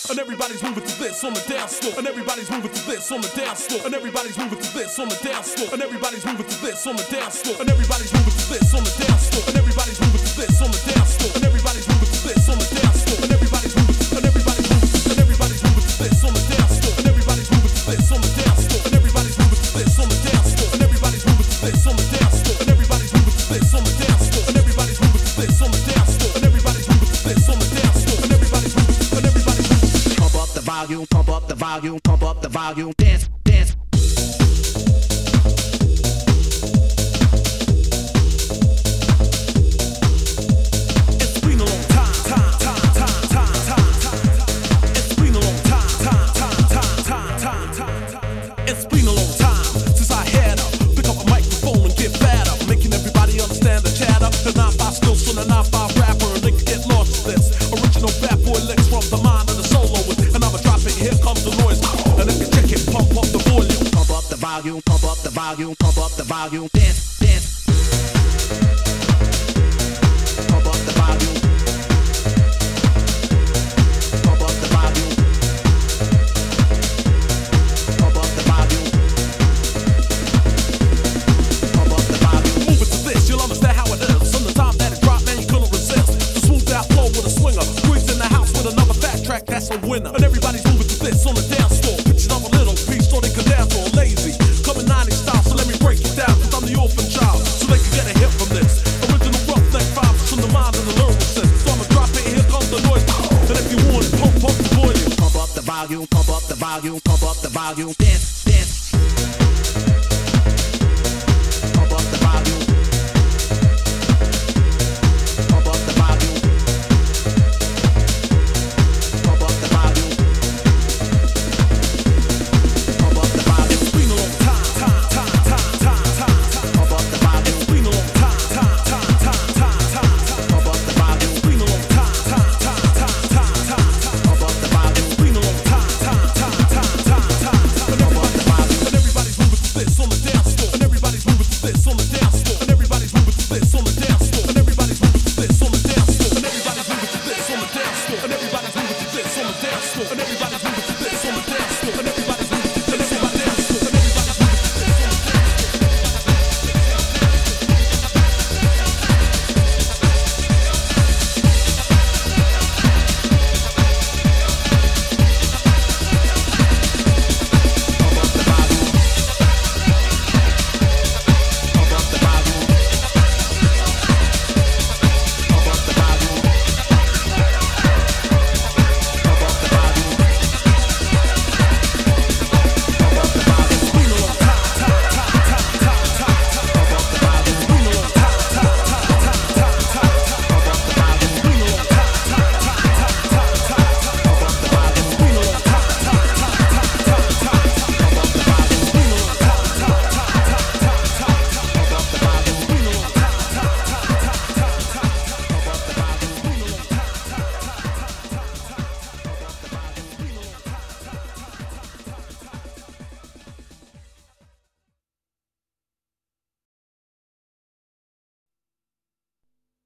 and everybody's moving to this on the dance floor, and everybody's moving to this on the dance floor, and everybody's moving to this on the dance floor, and everybody's moving to this on the dance floor, and everybody's moving to this on the dance floor, and everybody's moving to this on the dance floor, and everybody's moving to this on the dance floor, and everybody's moving to and everybody's moving to and everybody's moving to this on the dance floor, and everybody's moving to this on the dance floor, and everybody's moving to this on the dance floor, and everybody's moving to this on the dance floor, and everybody's moving to this on the dance floor, and everybody's moving to this on the dance floor, and everybody's moving to this on the dance floor, and everybody's moving and everybody's moving. Pump up the volume, pump up the volume, pump up the volume, dance, dance. It's been a long time since I had to pick up a microphone and get fatter, making everybody understand the chatter. The 9-5 skills from the 9-5 rapper, and they can get lost in this. Original bad boy licks from the mind of the soloist, and I'ma drop it. Here comes the noise, and if you check it, pump up the volume, pump up the volume, pump up the volume, pump up the volume, dance, dance. Pump up the volume, pump up the volume. You'll understand how it is. From the time that it dropped, man, you couldn't resist. The smooth out flow with a swinger. Grease in the house with another fat track, that's a winner. And everybody's moving to this on the dance floor. Pitching up a little piece so they can dance all lazy. Coming 90s style, so let me break it down. Cause I'm the orphan child, so they can get a hit from this. Original roughneck vibes from the mind of the lyricist. So I'ma drop it, here comes the noise. And if you want it, pump up the volume. Pump up the volume, pump up the volume, pump up the volume, dance.